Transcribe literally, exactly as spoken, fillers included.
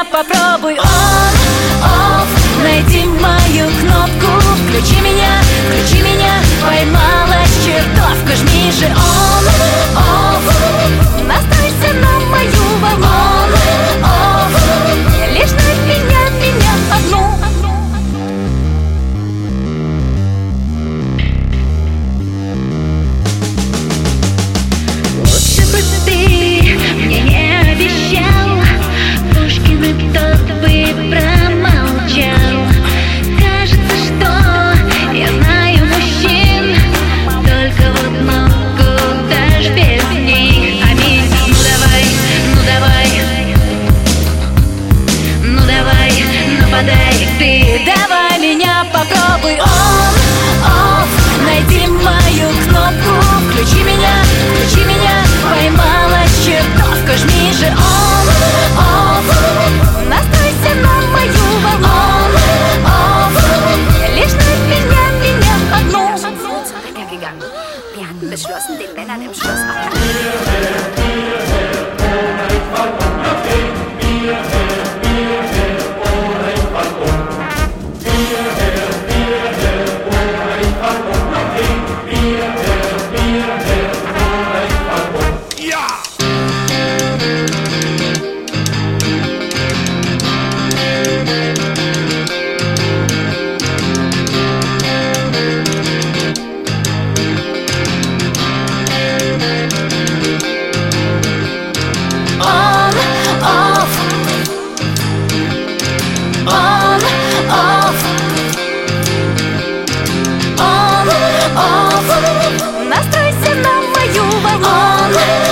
меня, попробуй on, off. Найди мою кнопку, включи меня, включи меня. Поймалась чертовка, жми же on, off. Настройся на мою волну on, off. Лишь на меня, меня одну. Лучше бы ты мне не обещал, Пушкин и тот бы промолчал. Кажется, что я знаю мужчин, только вот ну куда ж без них. Аминь. Ну давай, ну давай, ну давай, нападай ты. Давай меня, попробуй on, off. Найди мою кнопку, включи меня, включи меня. Поймалась чертовка, жми же on, off. Настройся на мою волну on, off. Лишь на меня, меня одну. Wir hatten beschlossen, den Männern im Schloss abzuhalten. Настройся на мою волну on,